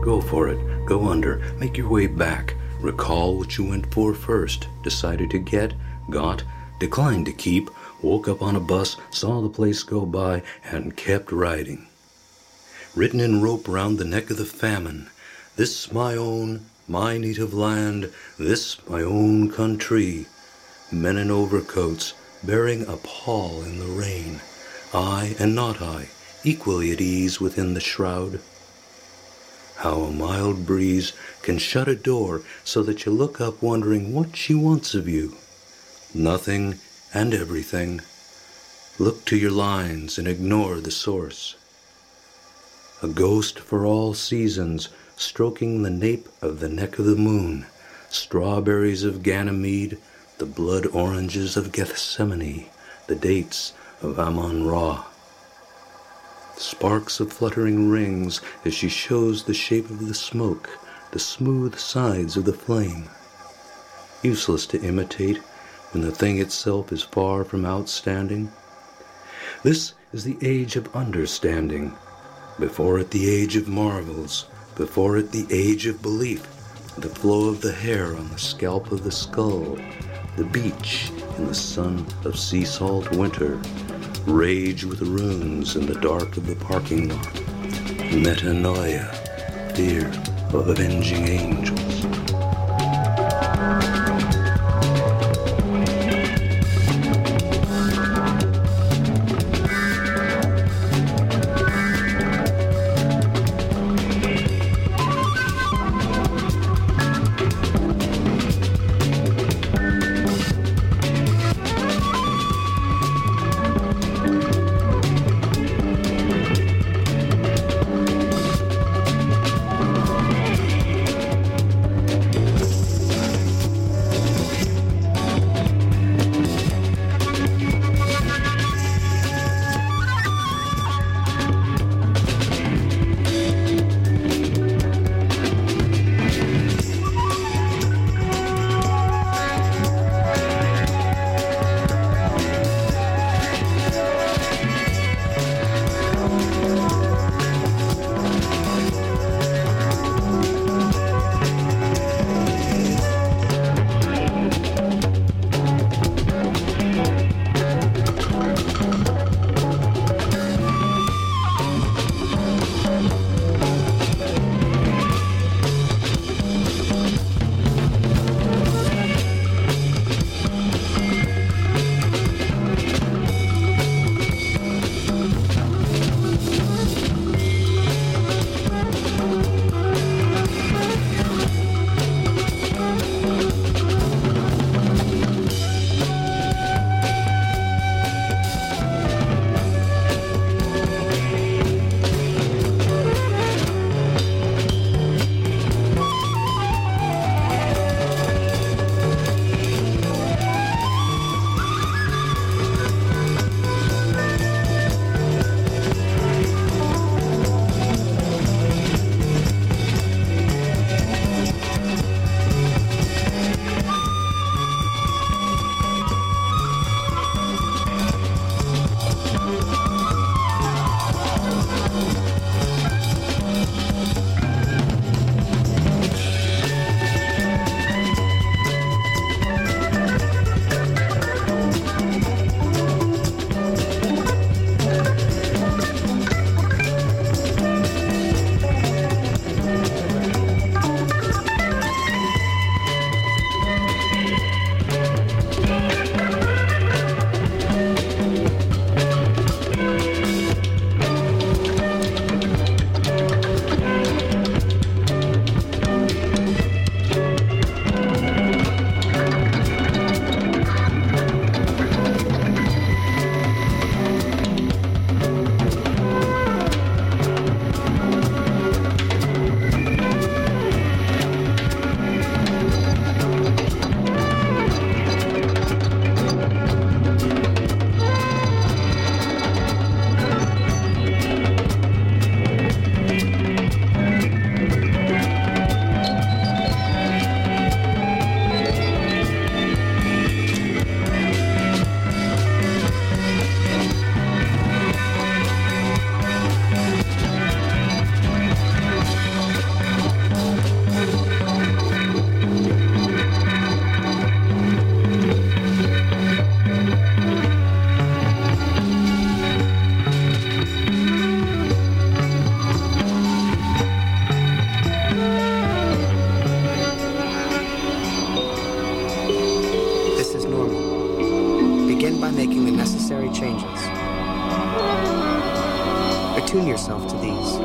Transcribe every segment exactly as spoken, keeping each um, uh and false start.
Go for it. Go under. Make your way back. Recall what you went for first. Decided to get, got, declined to keep, woke up on a bus, saw the place go by, and kept riding. Written in rope round the neck of the famine, this my own, my native land, this my own country. Men in overcoats, bearing a pall in the rain, I and not I, equally at ease within the shroud. How a mild breeze can shut a door so that you look up wondering what she wants of you. Nothing and everything. Look to your lines and ignore the source. A ghost for all seasons, stroking the nape of the neck of the moon, strawberries of Ganymede, the blood oranges of Gethsemane, the dates of Ammon-Ra. Sparks of fluttering rings as she shows the shape of the smoke, the smooth sides of the flame. Useless to imitate when the thing itself is far from outstanding. This is the age of understanding. Before it the age of marvels, before it the age of belief, the flow of the hair on the scalp of the skull, the beach in the sun of sea salt winter, rage with runes in the dark of the parking lot, metanoia, fear of avenging angels.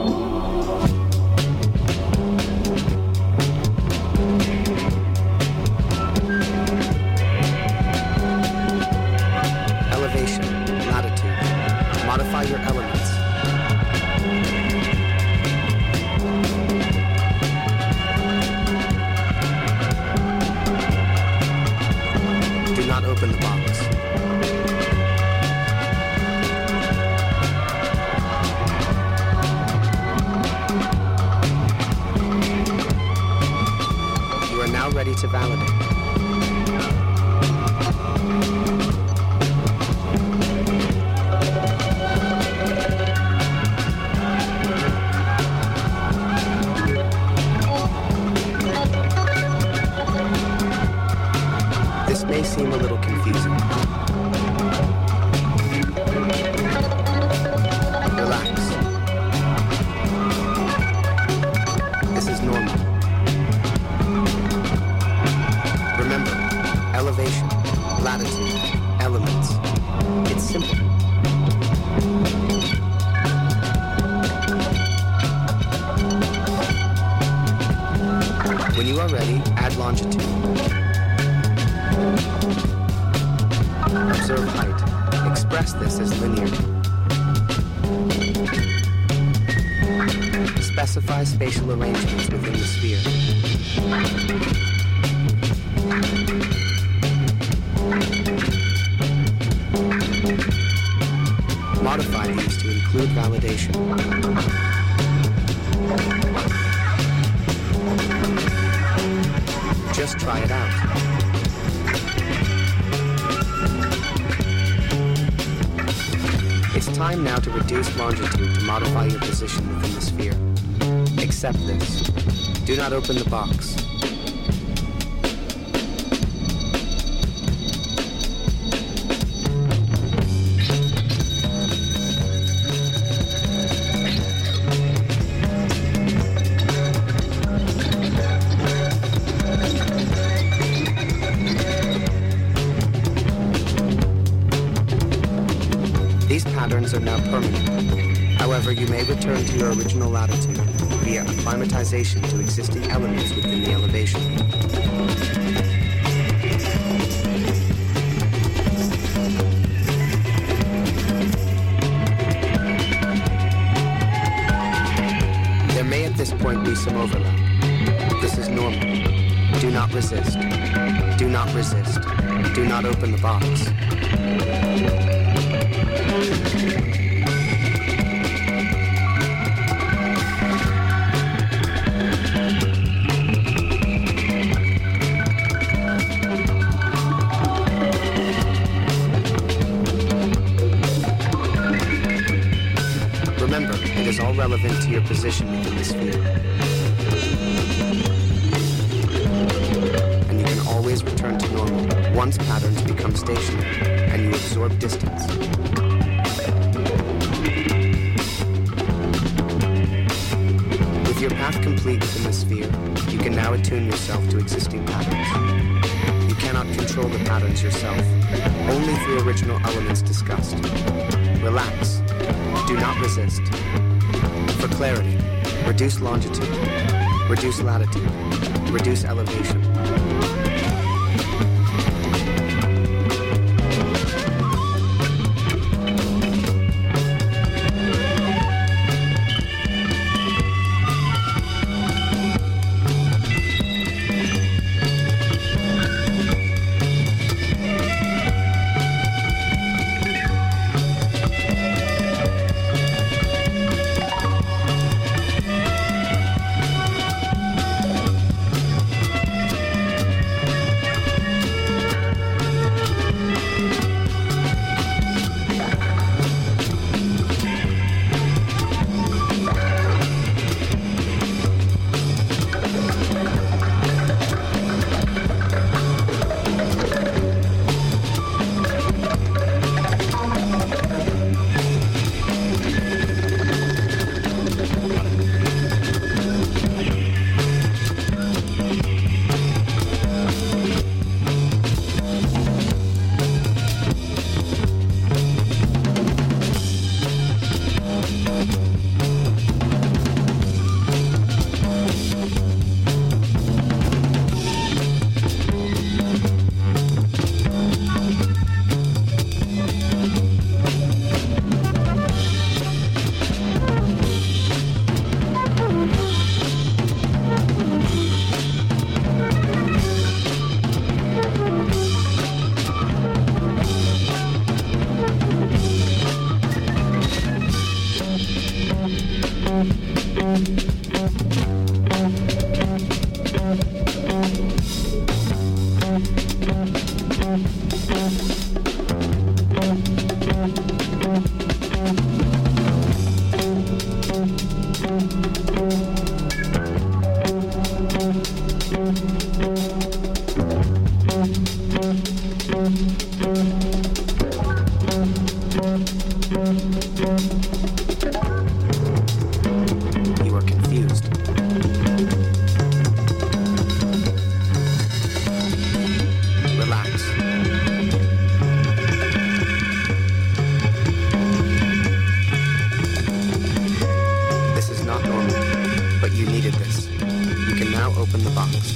To validate. This may seem a little confusing. Relax. This is normal. Remember, elevation, latitude, elements. It's simple. When you are ready, add longitude. Observe height. Express this as linear. Specify spatial arrangements within the sphere. Modify these to include validation. Just try it out. It's time now to reduce longitude to modify your position within the sphere. Accept this. Do not open the box. Are now permanent. However, you may return to your original latitude via acclimatization to existing elements within the elevation. There may at this point be some overlap. This is normal. Do not resist. Do not resist. Do not open the box. Remember, it is all relevant to your position within the sphere. And you can always return to normal once patterns become stationary and you absorb distance. With your path complete within the sphere, you can now attune yourself to existing patterns. You cannot control the patterns yourself, only through original elements discussed. Relax. Do not resist. For clarity, reduce longitude, reduce latitude, reduce elevation. You are confused. Relax. This is not normal, but you needed this. You can now open the box.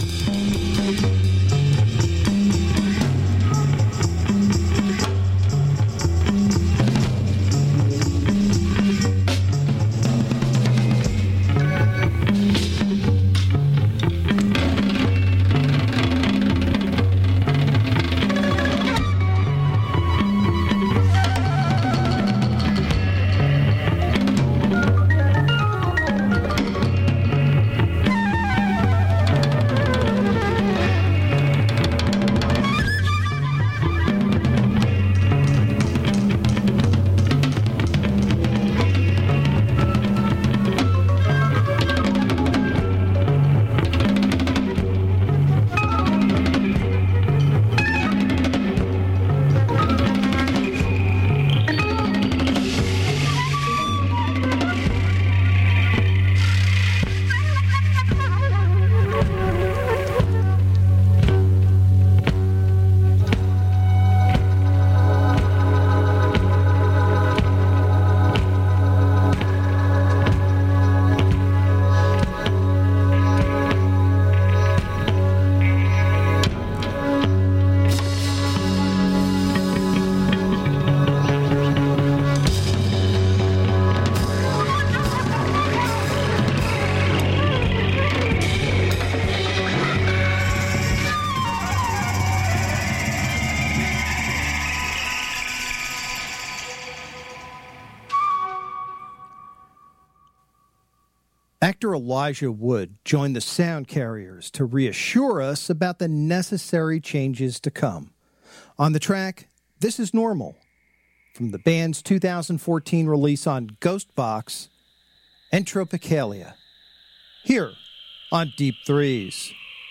Actor Elijah Wood joined the Sound Carriers to reassure us about the necessary changes to come. On the track, This Is Normal, from the band's two thousand fourteen release on Ghostbox, Entropicalia, here on Deep Threes.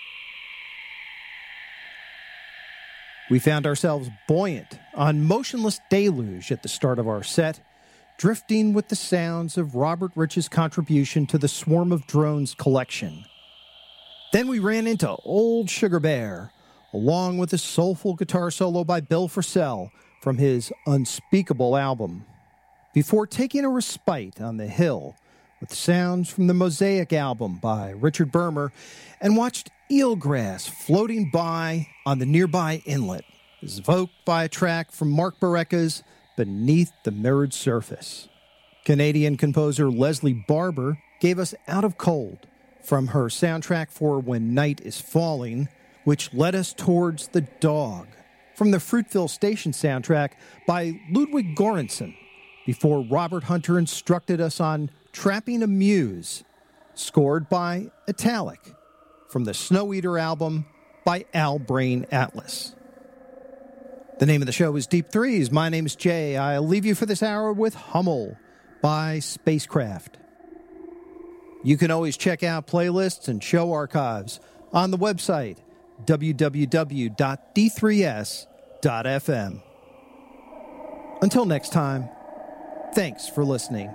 We found ourselves buoyant on Motionless Deluge at the start of our set, drifting with the sounds of Robert Rich's contribution to the Swarm of Drones collection. Then we ran into Old Sugar Bear, along with a soulful guitar solo by Bill Frisell from his Unspeakable album, before taking a respite on the hill with sounds from the Mosaic album by Richard Bermer, and watched eelgrass floating by on the nearby inlet, evoked by a track from Mark Barreca's Beneath the Mirrored Surface. Canadian composer Leslie Barber gave us Out of Cold from her soundtrack for When Night is Falling, which led us towards The Dog from the Fruitville Station soundtrack by Ludwig Göransson, before Robert Hunter instructed us on Trapping a Muse, scored by Italic from the Snow Eater album by Al Brain Atlas. The name of the show is Deep Threes. My name is Jay. I'll leave you for this hour with Hummel by Spacecraft. You can always check out playlists and show archives on the website w w w dot d three s dot f m. Until next time, thanks for listening.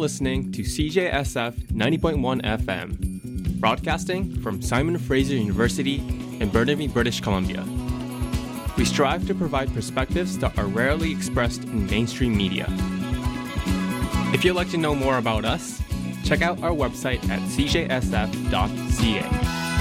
listening to C J S F ninety point one F M, broadcasting from Simon Fraser University in Burnaby, British Columbia. We strive to provide perspectives that are rarely expressed in mainstream media. If you'd like to know more about us, check out our website at c j s f dot c a.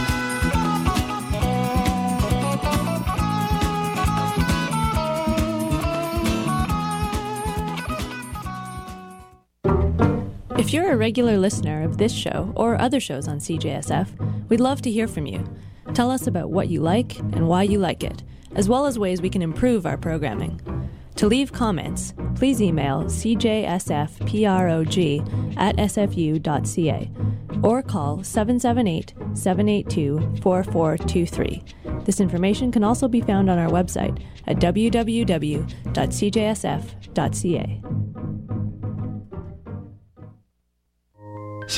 If you're a regular listener of this show or other shows on C J S F, we'd love to hear from you. Tell us about what you like and why you like it, as well as ways we can improve our programming. To leave comments, please email c j s f prog at s f u dot c a or call seven seven eight, seven eight two, four four two three. This information can also be found on our website at w w w dot c j s f dot c a.